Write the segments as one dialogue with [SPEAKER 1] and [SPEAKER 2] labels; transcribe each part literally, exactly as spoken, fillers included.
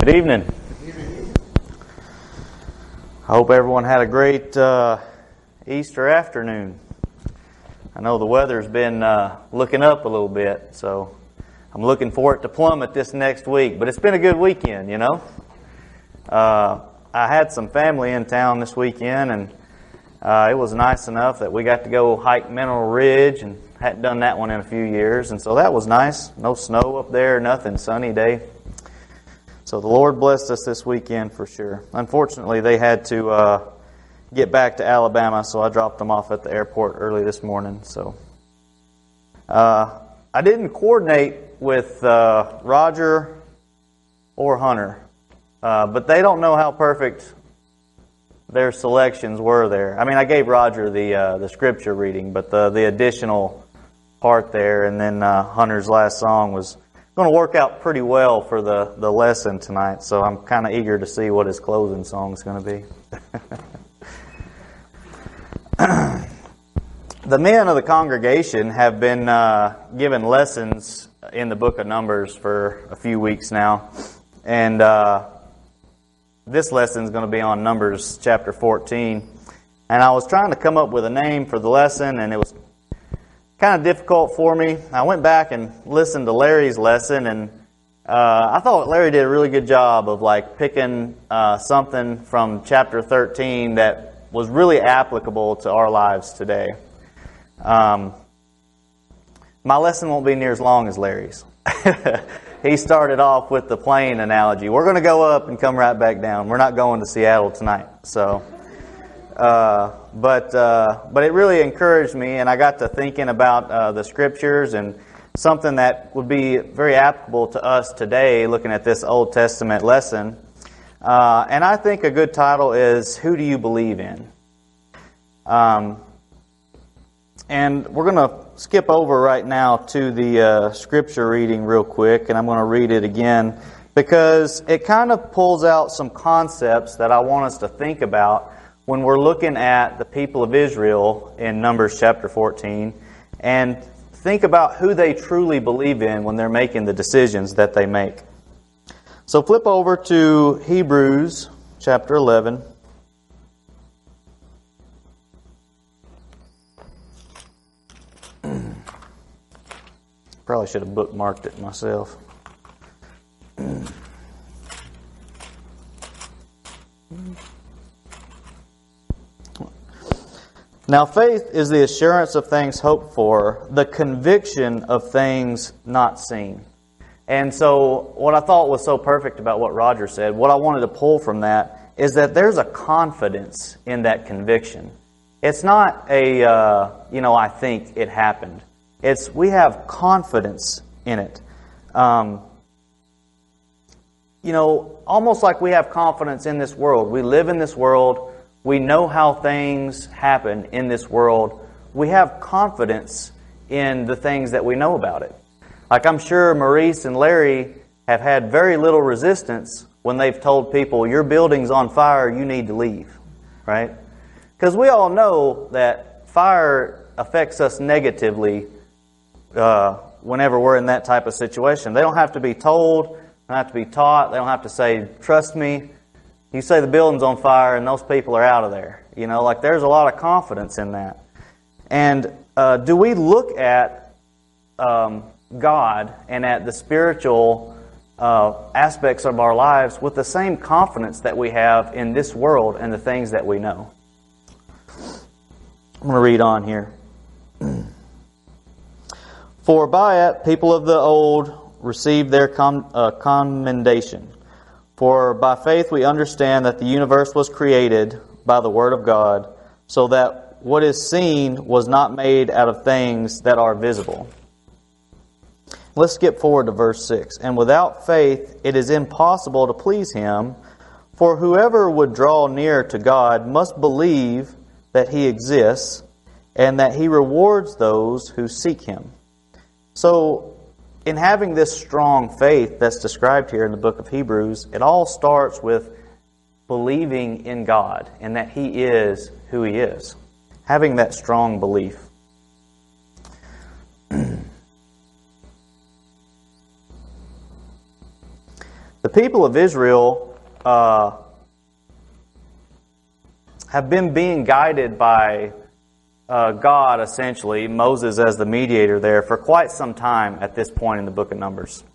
[SPEAKER 1] Good evening. I hope everyone had a great uh, Easter afternoon. I know the weather's been uh, looking up a little bit, so I'm looking for it to plummet this next week. But it's been a good weekend, you know. Uh, I had some family in town this weekend, and uh, it was nice enough that we got to go hike Mineral Ridge, and hadn't done that one in a few years, and so that was nice. No snow up there, nothing, sunny day. So the Lord blessed us this weekend for sure. Unfortunately, they had to uh, get back to Alabama, so I dropped them off at the airport early this morning. So uh, I didn't coordinate with uh, Roger or Hunter, uh, but they don't know how perfect their selections were there. I mean, I gave Roger the uh, the scripture reading, but the the additional part there, and then uh, Hunter's last song was going to work out pretty well for the, the lesson tonight, so I'm kind of eager to see what his closing song is going to be. The men of the congregation have been uh, given lessons in the book of Numbers for a few weeks now, and uh, this lesson is going to be on Numbers chapter fourteen. And I was trying to come up with a name for the lesson, and it was kind of difficult for me. I went back and listened to Larry's lesson, and uh, I thought Larry did a really good job of like picking uh, something from chapter thirteen that was really applicable to our lives today. Um, my lesson won't be near as long as Larry's. He started off with the plane analogy. We're going to go up and come right back down. We're not going to Seattle tonight, so. Uh, but uh, but it really encouraged me, and I got to thinking about uh, the scriptures and something that would be very applicable to us today, looking at this Old Testament lesson. Uh, and I think a good title is, Who Do You Believe In? Um, and we're going to skip over right now to the uh, scripture reading real quick, and I'm going to read it again because it kind of pulls out some concepts that I want us to think about when we're looking at the people of Israel in Numbers chapter fourteen, and think about who they truly believe in when they're making the decisions that they make. So flip over to Hebrews chapter eleven. Probably should have bookmarked it myself. Now faith is the assurance of things hoped for, the conviction of things not seen. And so what I thought was so perfect about what Roger said, what I wanted to pull from that, is that there's a confidence in that conviction. It's not a, uh, you know, I think it happened. It's we have confidence in it. Um, you know, almost like we have confidence in this world. We live in this world. We know how things happen in this world. We have confidence in the things that we know about it. Like I'm sure Maurice and Larry have had very little resistance when they've told people, your building's on fire, you need to leave. Right? Because we all know that fire affects us negatively uh, whenever we're in that type of situation. They don't have to be told, they don't have to be taught, they don't have to say, trust me. You say the building's on fire and those people are out of there. You know, like there's a lot of confidence in that. And uh, do we look at um, God and at the spiritual uh, aspects of our lives with the same confidence that we have in this world and the things that we know? I'm going to read on here. For by it people of the old received their com- uh, commendation. For by faith we understand that the universe was created by the Word of God, so that what is seen was not made out of things that are visible. Let's skip forward to verse six. And without faith it is impossible to please Him, for whoever would draw near to God must believe that He exists, and that He rewards those who seek Him. So, in having this strong faith that's described here in the book of Hebrews, it all starts with believing in God and that He is who He is. Having that strong belief. The people of Israel uh, have been being guided by uh, God, essentially, Moses as the mediator there, for quite some time at this point in the book of Numbers.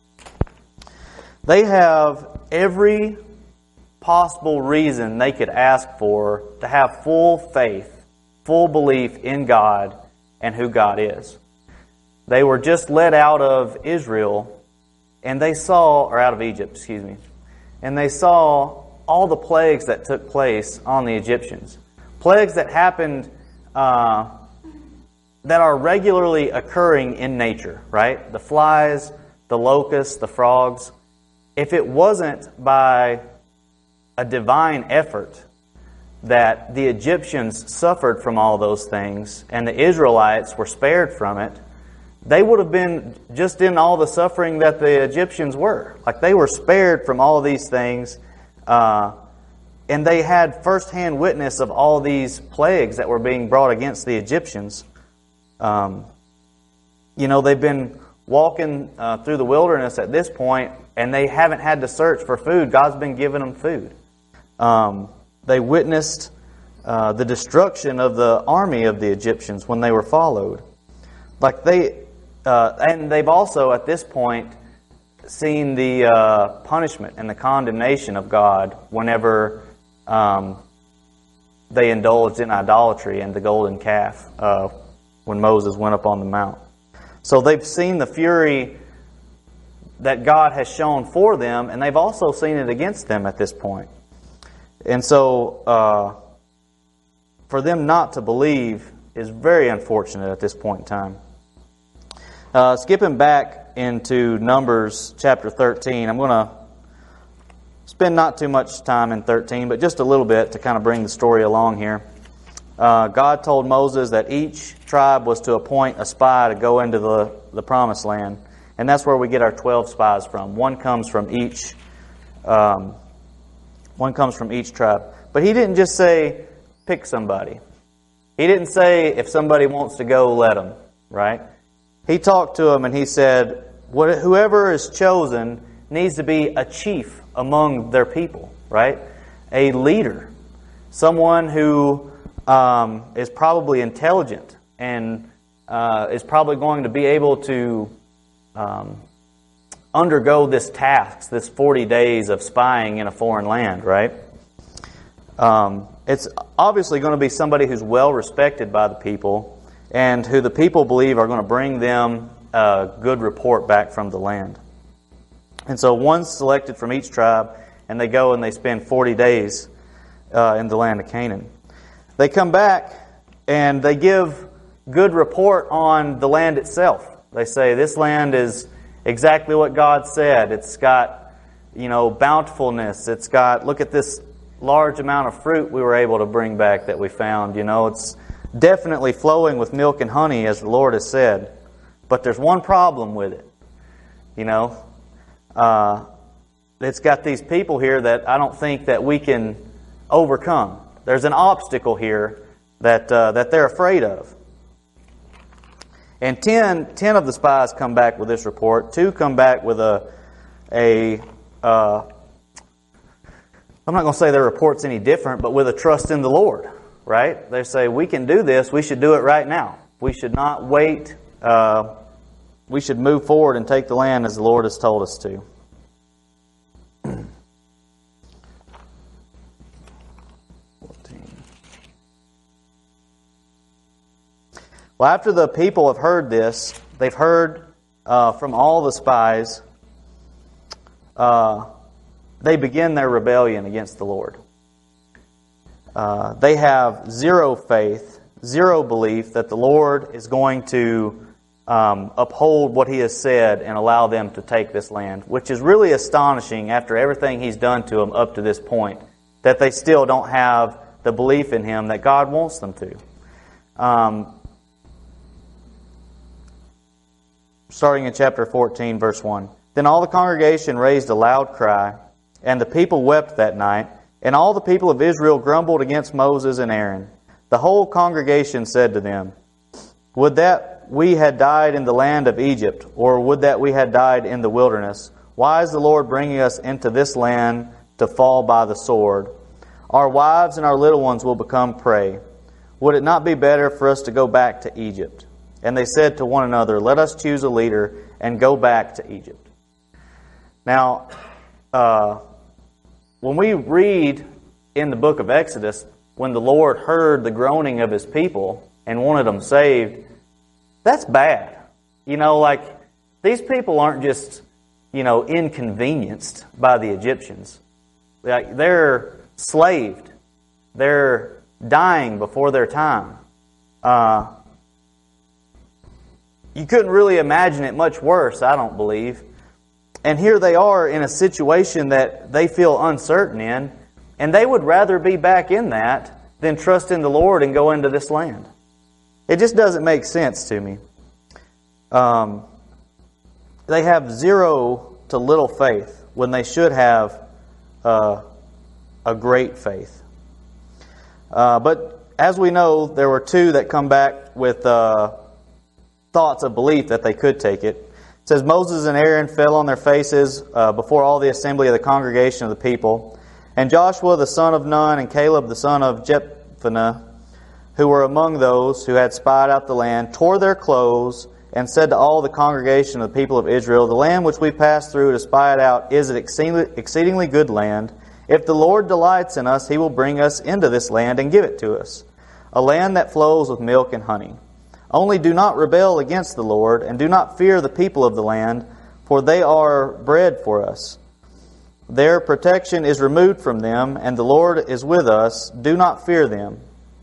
[SPEAKER 1] They have every possible reason they could ask for to have full faith, full belief in God and who God is. They were just led out of Israel, and they saw, or out of Egypt, excuse me, and they saw all the plagues that took place on the Egyptians. Plagues that happened, uh, that are regularly occurring in nature, right? The flies, the locusts, the frogs. If it wasn't by a divine effort that the Egyptians suffered from all those things and the Israelites were spared from it, they would have been just in all the suffering that the Egyptians were. Like, they were spared from all these things, uh, and they had firsthand witness of all these plagues that were being brought against the Egyptians. Um, you know, they've been walking uh, through the wilderness at this point, and they haven't had to search for food. God's been giving them food. Um, they witnessed uh, the destruction of the army of the Egyptians when they were followed. Like they, uh, and they've also at this point seen the uh, punishment and the condemnation of God whenever um, they indulged in idolatry and the golden calf uh, when Moses went up on the mount. So they've seen the fury that God has shown for them, and they've also seen it against them at this point. And so, uh, for them not to believe is very unfortunate at this point in time. Uh, skipping back into Numbers chapter thirteen, I'm going to spend not too much time in thirteen, but just a little bit to kind of bring the story along here. Uh, God told Moses that each tribe was to appoint a spy to go into the, the promised land. And that's where we get our twelve spies from. One comes from each um, one comes from each tribe. But He didn't just say, pick somebody. He didn't say, if somebody wants to go, let them. Right? He talked to them and He said, whoever is chosen needs to be a chief among their people. Right? A leader. Someone who um, is probably intelligent and uh, is probably going to be able to Um, undergo this task, this forty days of spying in a foreign land, right? Um, it's obviously going to be somebody who's well respected by the people and who the people believe are going to bring them a good report back from the land. And so one's selected from each tribe, and they go and they spend forty days uh, in the land of Canaan. They come back and they give good report on the land itself. They say, this land is exactly what God said. It's got, you know, bountifulness. It's got, look at this large amount of fruit we were able to bring back that we found. You know, it's definitely flowing with milk and honey, as the Lord has said. But there's one problem with it. You know, uh, it's got these people here that I don't think that we can overcome. There's an obstacle here that uh, that they're afraid of. And ten, ten of the spies come back with this report. Two come back with a, a uh, I'm not going to say their report's any different, but with a trust in the Lord, right? They say, we can do this. We should do it right now. We should not wait. Uh, we should move forward and take the land as the Lord has told us to. Well, after the people have heard this, they've heard uh, from all the spies, uh, they begin their rebellion against the Lord. Uh, they have zero faith, zero belief that the Lord is going to um, uphold what He has said and allow them to take this land, which is really astonishing after everything He's done to them up to this point, that they still don't have the belief in Him that God wants them to. Um, Starting in chapter fourteen, verse one. Then all the congregation raised a loud cry, and the people wept that night, and all the people of Israel grumbled against Moses and Aaron. The whole congregation said to them, would that we had died in the land of Egypt, or would that we had died in the wilderness, Why is the Lord bringing us into this land to fall by the sword? Our wives and our little ones will become prey. Would it not be better for us to go back to Egypt? And they said to one another, let us choose a leader and go back to Egypt. Now, uh, when we read in the book of Exodus, when the Lord heard the groaning of His people and wanted them saved, that's bad. You know, like, these people aren't just, you know, inconvenienced by the Egyptians. Like, they're slaved. They're dying before their time. Uh, you couldn't really imagine it much worse, I don't believe. And here they are in a situation that they feel uncertain in, and they would rather be back in that than trust in the Lord and go into this land. It just doesn't make sense to me. Um, they have zero to little faith when they should have uh, a great faith. Uh, but as we know, there were two that come back with uh, thoughts of belief that they could take it. It says, Moses and Aaron fell on their faces uh, before all the assembly of the congregation of the people. And Joshua the son of Nun and Caleb the son of Jephunneh, who were among those who had spied out the land, tore their clothes and said to all the congregation of the people of Israel, the land which we passed through to spy it out is an exceedingly good land. If the Lord delights in us, He will bring us into this land and give it to us, a land that flows with milk and honey. Only do not rebel against the Lord, and do not fear the people of the land, for they are bread for us. Their protection is removed from them, and the Lord is with us. Do not fear them.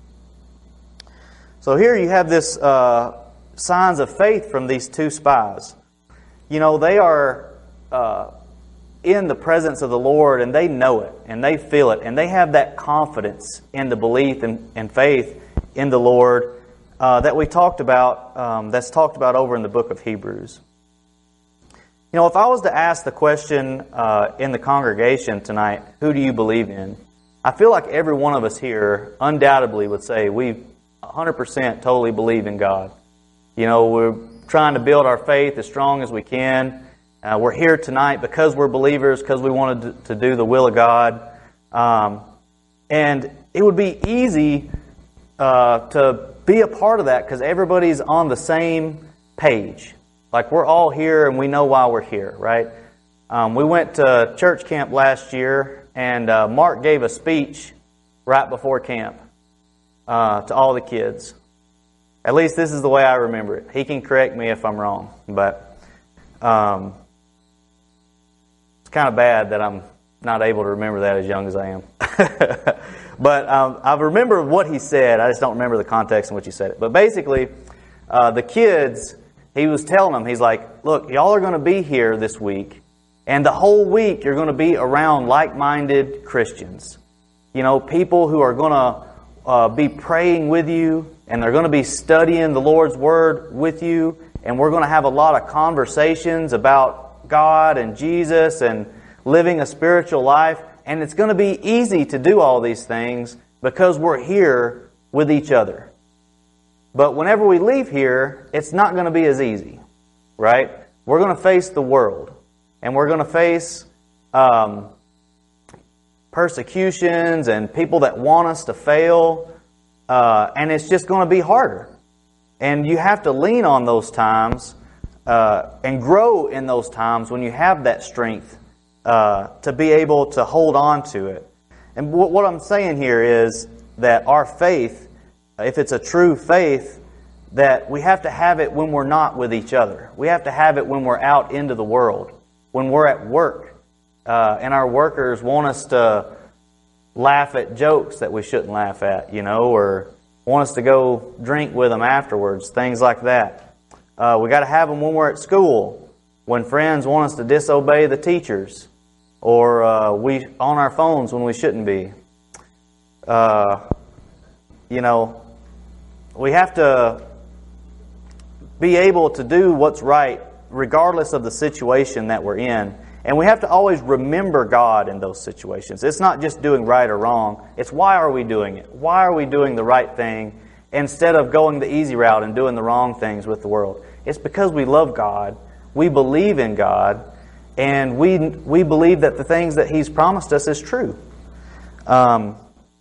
[SPEAKER 1] So here you have this uh, signs of faith from these two spies. You know, they are uh, in the presence of the Lord, and they know it, and they feel it, and they have that confidence in the belief and, and faith in the Lord uh, that we talked about, um, that's talked about over in the book of Hebrews. You know, if I was to ask the question uh, in the congregation tonight, who do you believe in? I feel like every one of us here undoubtedly would say we one hundred percent totally believe in God. You know, we're trying to build our faith as strong as we can. Uh, we're here tonight because we're believers, because we wanted to, to do the will of God. Um, and it would be easy uh, to be a part of that because everybody's on the same page. Like, we're all here and we know why we're here, right? Um, we went to church camp last year, and uh, Mark gave a speech right before camp uh, to all the kids. At least this is the way I remember it. He can correct me if I'm wrong, but um, it's kind of bad that I'm not able to remember that as young as I am. But um, I remember what he said. I just don't remember the context in which he said it. But basically, uh, the kids, he was telling them, he's like, look, y'all are going to be here this week, and the whole week you're going to be around like-minded Christians. You know, people who are going to uh, be praying with you, and they're going to be studying the Lord's Word with you, and we're going to have a lot of conversations about God and Jesus and living a spiritual life. And it's going to be easy to do all these things because we're here with each other. But whenever we leave here, it's not going to be as easy, right? We're going to face the world, and we're going to face um, persecutions and people that want us to fail, uh, and it's just going to be harder. And you have to lean on those times uh, and grow in those times when you have that strength uh, to be able to hold on to it. And w- what I'm saying here is that our faith, if it's a true faith, that we have to have it when we're not with each other. We have to have it when we're out into the world, when we're at work, uh, and our workers want us to laugh at jokes that we shouldn't laugh at, you know, or want us to go drink with them afterwards, things like that. Uh, we got to have them when we're at school, when friends want us to disobey the teachers, or uh, we on our phones when we shouldn't be. Uh, you know, we have to be able to do what's right regardless of the situation that we're in. And we have to always remember God in those situations. It's not just doing right or wrong. It's why are we doing it? Why are we doing the right thing instead of going the easy route and doing the wrong things with the world? It's because we love God. We believe in God. and we we believe that the things that He's promised us is true. Um,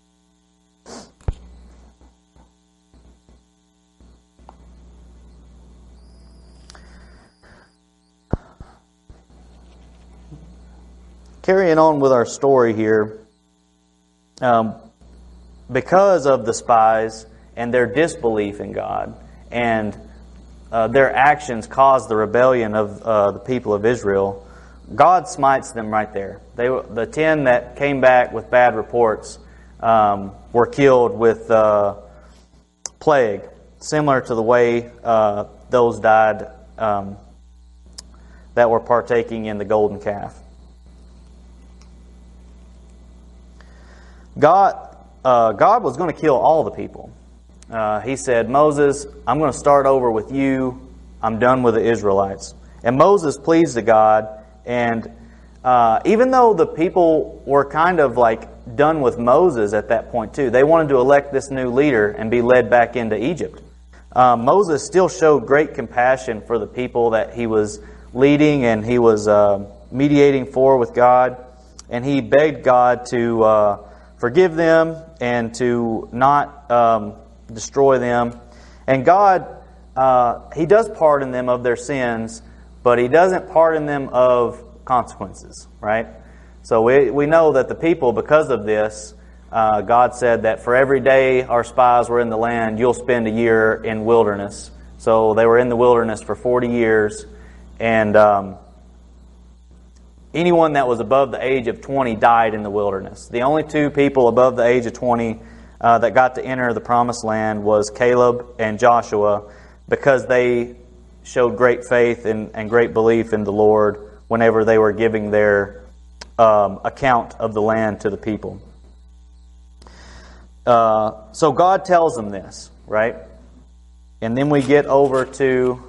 [SPEAKER 1] carrying on with our story here, um, because of the spies and their disbelief in God, and uh, their actions caused the rebellion of uh, the people of Israel, God smites them right there. They, the ten that came back with bad reports um, were killed with uh, plague, similar to the way uh, those died um, that were partaking in the golden calf. God, uh, God was going to kill all the people. Uh, he said, Moses, I'm going to start over with you. I'm done with the Israelites. And Moses pleased to God. And uh, even though the people were kind of like done with Moses at that point too, they wanted to elect this new leader and be led back into Egypt. Uh, Moses still showed great compassion for the people that he was leading and he was uh, mediating for with God. And he begged God to uh, forgive them and to not um, destroy them. And God, uh, He does pardon them of their sins, but He doesn't pardon them of consequences, right? So we we know that the people, because of this, uh, God said that for every day our spies were in the land, you'll spend a year in wilderness. So they were in the wilderness for forty years, and um, anyone that was above the age of twenty died in the wilderness. The only two people above the age of twenty uh, that got to enter the promised land was Caleb and Joshua, because they showed great faith and, and great belief in the Lord whenever they were giving their um, account of the land to the people. Uh, so God tells them this, right? And then we get over to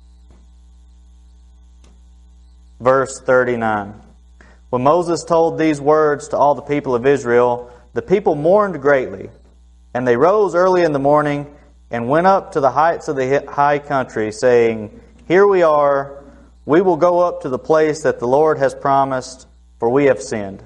[SPEAKER 1] verse thirty-nine. When Moses told these words to all the people of Israel, the people mourned greatly, and they rose early in the morning and went up to the heights of the high country, saying, Here we are, we will go up to the place that the Lord has promised, for we have sinned.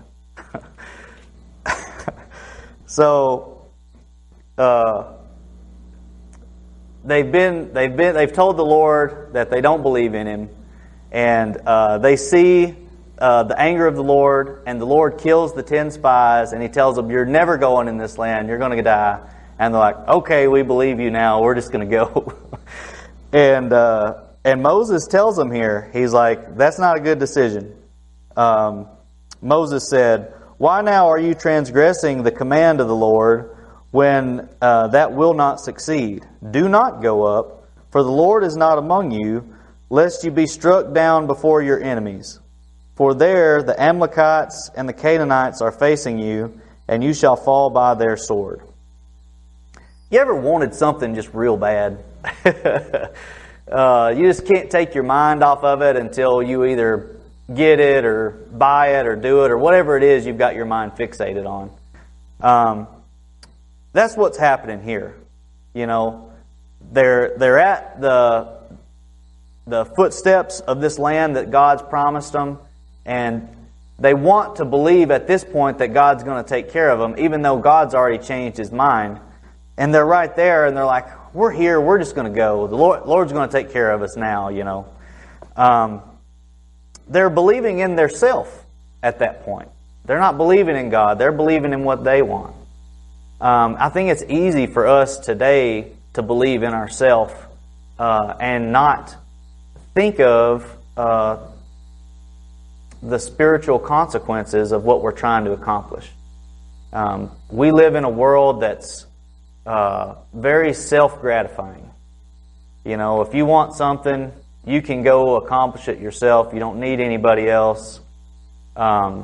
[SPEAKER 1] so, uh, they've been, they've been, they've told the Lord that they don't believe in Him, and uh, they see uh, the anger of the Lord, and the Lord kills the ten spies, and He tells them, "You're never going in this land. You're going to die." And they're like, "Okay, we believe you now. We're just going to go." and uh, and Moses tells them here, he's like, "That's not a good decision." Um, Moses said, "Why now are you transgressing the command of the Lord when uh, that will not succeed? Do not go up, for the Lord is not among you, lest you be struck down before your enemies. For there the Amalekites and the Canaanites are facing you, and you shall fall by their sword." You ever wanted something just real bad? uh, you just can't take your mind off of it until you either get it or buy it or do it or whatever it is you've got your mind fixated on. Um, that's what's happening here. You know, they're they're at the the footsteps of this land that God's promised them, and they want to believe at this point that God's going to take care of them, even though God's already changed His mind. And they're right there, and they're like, "We're here. We're just going to go. The Lord, Lord's going to take care of us now." You know, um, they're believing in their self at that point. They're not believing in God. They're believing in what they want. Um, I think it's easy for us today to believe in ourselves uh, and not think of uh, the spiritual consequences of what we're trying to accomplish. Um, we live in a world that's uh, very self-gratifying. You know, if you want something, you can go accomplish it yourself. You don't need anybody else. Um,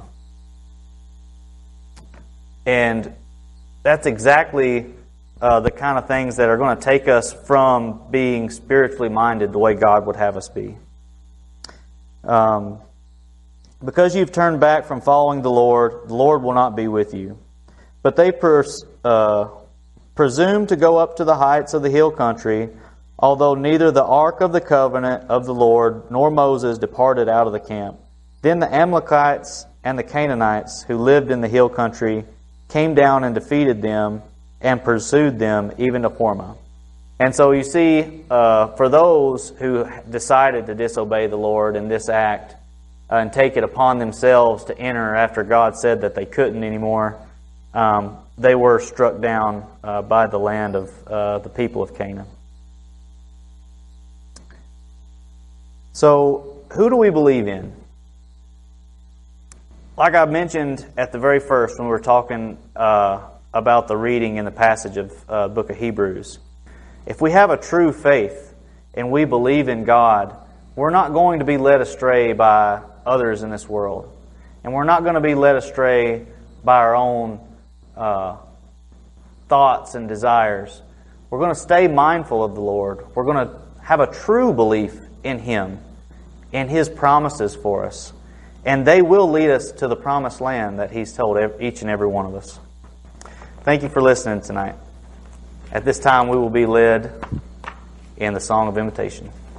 [SPEAKER 1] and that's exactly uh, the kind of things that are going to take us from being spiritually minded the way God would have us be. Um, because you've turned back from following the Lord, the Lord will not be with you. But they pers- uh, presume to go up to the heights of the hill country, although neither the ark of the covenant of the Lord nor Moses departed out of the camp. Then the Amalekites and the Canaanites who lived in the hill country came down and defeated them and pursued them even to Hormah. And so you see, uh, for those who decided to disobey the Lord in this act uh, and take it upon themselves to enter after God said that they couldn't anymore, um, they were struck down uh, by the land of uh, the people of Canaan. So, who do we believe in? Like I mentioned at the very first when we were talking uh, about the reading in the passage of uh, the book of Hebrews, if we have a true faith and we believe in God, we're not going to be led astray by others in this world. And we're not going to be led astray by our own uh, thoughts and desires. We're going to stay mindful of the Lord. We're going to have a true belief in Him, in His promises for us. And they will lead us to the promised land that He's told each and every one of us. Thank you for listening tonight. At this time, we will be led in the Song of Invitation.